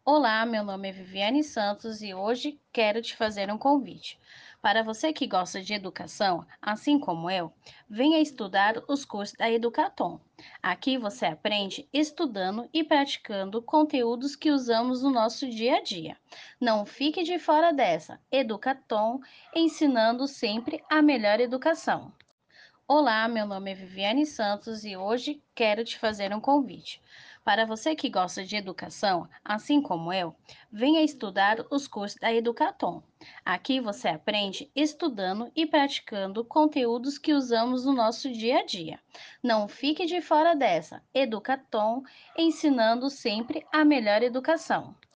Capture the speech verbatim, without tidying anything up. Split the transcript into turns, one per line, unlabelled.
Olá, meu nome é Viviane Santos e hoje quero te fazer um convite. Para você que gosta de educação, assim como eu, venha estudar os cursos da Educatom. Aqui você aprende estudando e praticando conteúdos que usamos no nosso dia a dia. Não fique de fora dessa. Educatom, ensinando sempre a melhor educação. Olá, meu nome é Viviane Santos e hoje quero te fazer um convite. Para você que gosta de educação, assim como eu, venha estudar os cursos da Educatom. Aqui você aprende estudando e praticando conteúdos que usamos no nosso dia a dia. Não fique de fora dessa. Educatom, ensinando sempre a melhor educação.